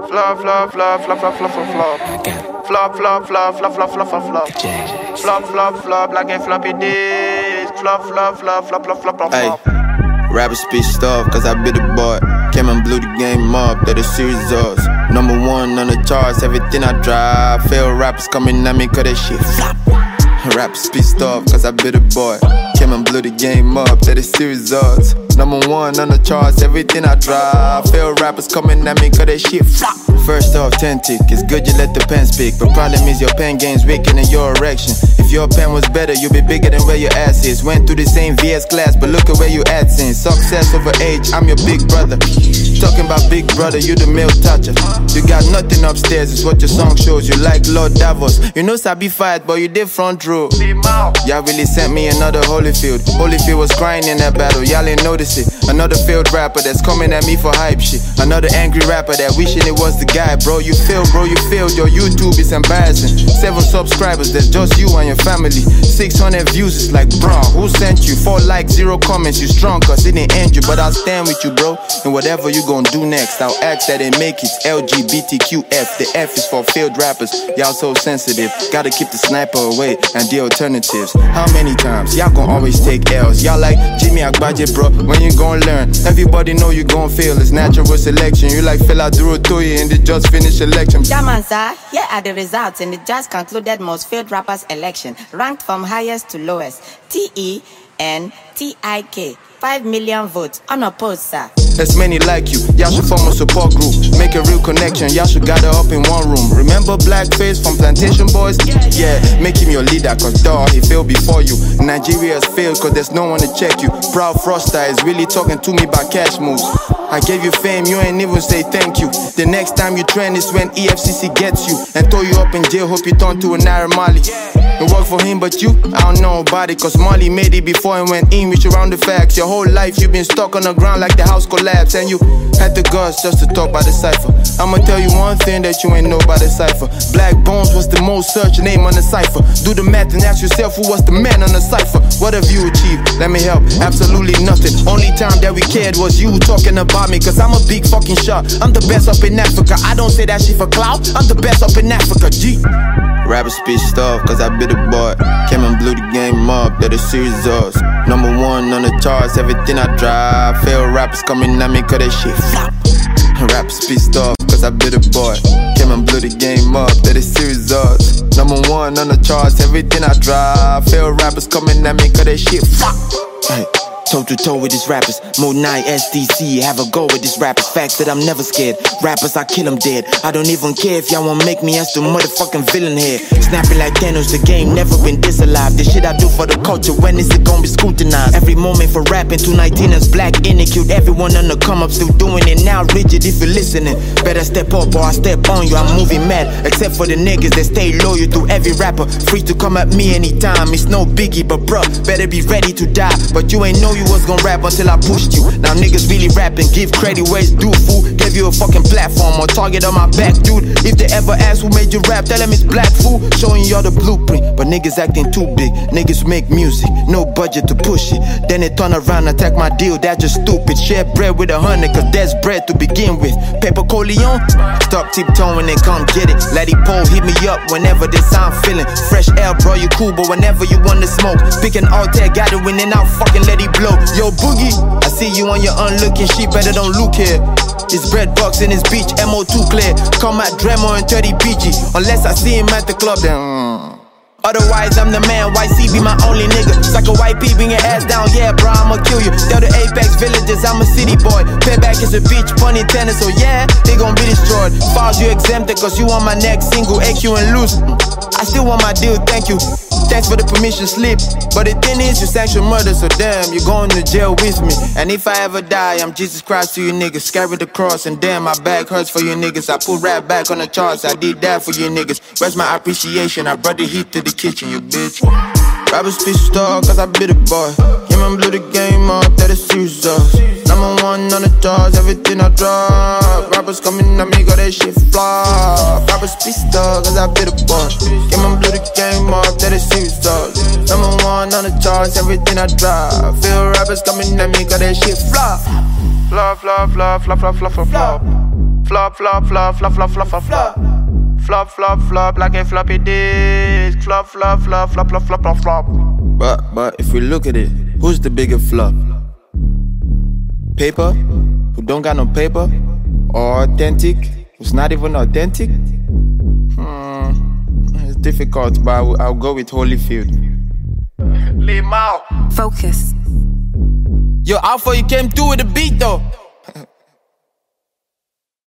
Flop, flop, flop, flop, flop, flop, flop, flop. Flop, flop, flop, flop, flop, flop, flop, flop. Flop, flop, flop, like a floppy disk. Flop, flop, flop, flop, flop, flop, flop. Hey, rappers pissed off cause I be the boy. Came and blew the game up, that is serious us. Number one on the charts, everything I drive. Fail rappers coming at me cause that shit flop. Rappers pissed off cause I be the boy. Came and blew the game up, that is serious us. Number one on the charts, everything I drive. Fail rappers coming at me cause that shit flop. First off, 10 tick, it's good you let the pen speak. But problem is your pen game's weaker than your erection. If your pen was better, you'd be bigger than where your ass is. Went through the same VS class, but look at where you at since. Success over age, I'm your big brother. Talking about big brother, you the male toucher. You got nothing upstairs, it's what your song shows. You like Lord Davos, you know Sabi fight, but you did front row. Y'all really sent me another Holyfield. Holyfield was crying in that battle, y'all ain't notice it. Another failed rapper that's coming at me for hype shit. Another angry rapper that wishing it was the guy. Bro, you failed, your YouTube is embarrassing. 7 subscribers, that's just you and your family. 600 views, it's like, bro, who sent you? 4 likes, 0 comments, you strong cause it didn't end you. But I'll stand with you, bro, and whatever you gon' do next, I'll ask that it make it LGBTQF. The F is for failed rappers, y'all so sensitive. Gotta keep the sniper away and the alternatives. How many times y'all gon' always take L's? Y'all like Jimmy Agbaje, bro, when you gon' learn? Everybody know you gon' fail, it's natural selection. You like Fela Durotoye in the just finished election. Jamanza, here are the results in the just concluded most failed rappers election, ranked from highest to lowest. TENTIK, 5 million votes, unopposed, sir. There's many like you, y'all should form a support group. Make a real connection, y'all should gather up in one room. Remember Blackface from Plantation Boys? Yeah, make him your leader cause dawg, he failed before you. Nigeria's failed cause there's no one to check you. Proud Froster is really talking to me about cash moves. I gave you fame, you ain't even say thank you. The next time you trend is when EFCC gets you and throw you up in jail, hope you turn to a Naira Marley. It worked for him, but you, I don't know about it. Cause Marley made it before and went in with you around the facts. Your whole life you've been stuck on the ground like the house collapsed. And you had the guts just to talk about the cipher. I'ma tell you one thing that you ain't know about the cipher. Black Bones was the most searched name on the cipher. Do the math and ask yourself who was the man on the cipher. What have you achieved? Let me help, absolutely nothing. Only time that we cared was you talking about me. Cause I'm a big fucking shot, I'm the best up in Africa. I don't say that shit for clout, I'm the best up in Africa, G. Rappers pissed off cause I be the boy. Came and blew the game up, that is serious us. Number one on the charts, everything I drive. Fail rappers coming at me cause that shit flop. Rappers pissed off cause I be the boy. Came and blew the game up, that is serious us. Number one on the charts, everything I drive. Fail rappers coming at me cause that shit flop. Hey. Toe to toe with these rappers, Mode 9 SDC, have a go with these rappers. Facts that I'm never scared, rappers I kill them dead. I don't even care if y'all wanna make me as the motherfucking villain here. Snapping like Thanos, the game never been this alive. The shit I do for the culture, when is it gonna be scrutinized? Every moment for rapping, 219ers, black in it, cute. Everyone on the come up, still doing it now, rigid if you're listening. Better step up or I step on you, I'm moving mad. Except for the niggas that stay loyal to every rapper. Free to come at me anytime, it's no biggie, but bruh, better be ready to die. But you ain't know you was gonna rap until I pushed you. Now niggas really rapping, give credit where it's due, fool. Gave you a fucking platform or target on my back, dude. If they ever ask who made you rap, tell them it's Black, fool. Showing y'all the blueprint, but niggas acting too big. Niggas make music, no budget to push it. Then they turn around and attack my deal, that's just stupid. Share bread with 100, cause there's bread to begin with. Paper Coleon, stop tiptoeing and come get it. Let it pull, hit me up whenever this I'm feeling. Fresh air, bro, you cool, but whenever you want to smoke, pick an altar, got it win and out, fucking let it blow. Yo, Boogie, I see you on your unlooking shit, better don't look here. It's bread box in his beach, MO2 clear. Come at Dremo and 30 BG, unless I see him at the club, then otherwise I'm the man, YC be my only nigga. Suck a white pea, bring your ass down, yeah bro, I'ma kill you. Tell the Apex Villages, I'm a city boy. Payback is a bitch, pun intended, so yeah, they gon' be destroyed. Files you exempted, cause you on my next single, AQ and loose. I still want my deal, thank you. Thanks for the permission slip. But the thing is, you sanction murder, so damn, you're going to jail with me. And if I ever die, I'm Jesus Christ to you niggas. Carry the cross, and damn, my back hurts for you niggas. I put rap back on the charts, I did that for you niggas. Where's my appreciation? I brought the heat to the kitchen, you bitch. Rappers pissed off, cause I be the boy. Came and blew the game up, that is serious. Number one on the charts, everything I drop. Rappers coming at me, got that shit flop. Rappers pissed off, cause I be the boy. Came and blew the game up, that is serious. Number one on the charts, everything I drop. Feel rappers coming at me, got that shit flop. Flop, flop, flop, flop, flop, flop, flop, flop. Flop, flop, flop, flop, flop, flop, flop, flop. Flop, flop, flop, like a floppy disk. Flop, flop, flop, flop, flop, flop, flop, flop. But if we look at it, who's the bigger flop? Paper, who don't got no paper? Or authentic, who's not even authentic? It's difficult, but I'll go with Holyfield. Limao. Focus. Yo, Alpha, you came through with the beat though.